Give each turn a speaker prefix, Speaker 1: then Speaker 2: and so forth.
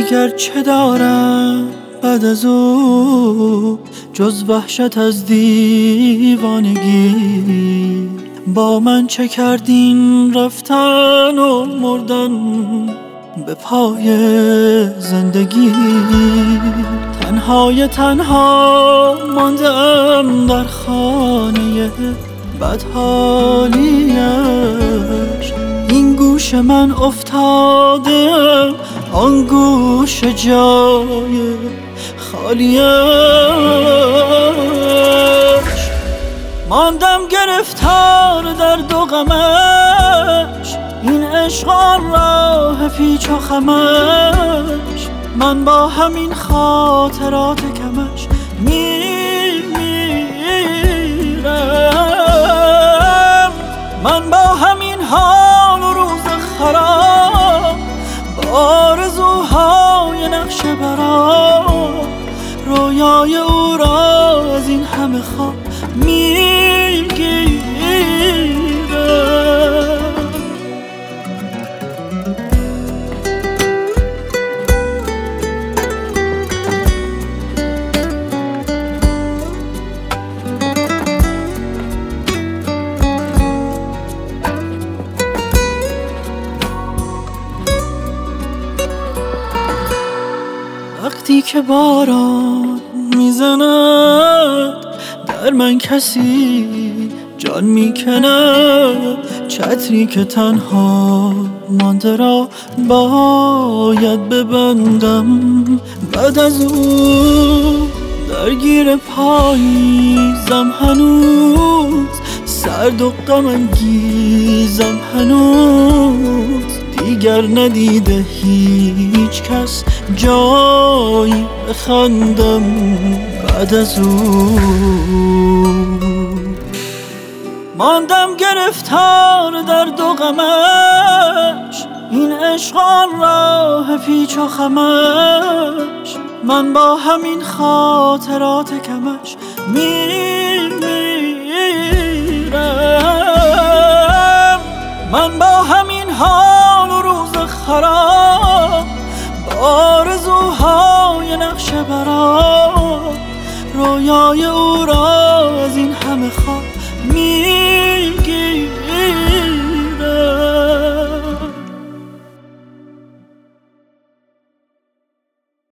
Speaker 1: دیگر چه دارم بعد از او جز وحشت از دیوانگی؟ با من چه کردین رفتن و مردن به پای زندگی؟ تنها ماندم در خانه بدحالیش. این گوش من افتاده آن گوش جای خالیش. ماندم گرفتار در دو غمش، این عشق آن راه پیچ و خمش. من با همین خاطرات کمش میمیرم. من با همین حال و روز خراب، با آرزوهای نقش برام، رویای او را از این همه خواب میگیرم. وقتی که باران میزند در من، کسی جان میکند. چتری که تنها مانده را باید ببندم. بعد از او درگیر پاییزم هنوز، سرد و غم انگیزم هنوز. دیگر ندیده هیچ کس جایی بخندم بعد از او. ماندم گرفتار در دو غمش، این عشق آن راه پیچ و خمش. من با همین خاطرات کمش میمیرم. من با همین حال و روز خراب، با آرزوهای نقش برام، رویای او را از این همه خواب میگیرم.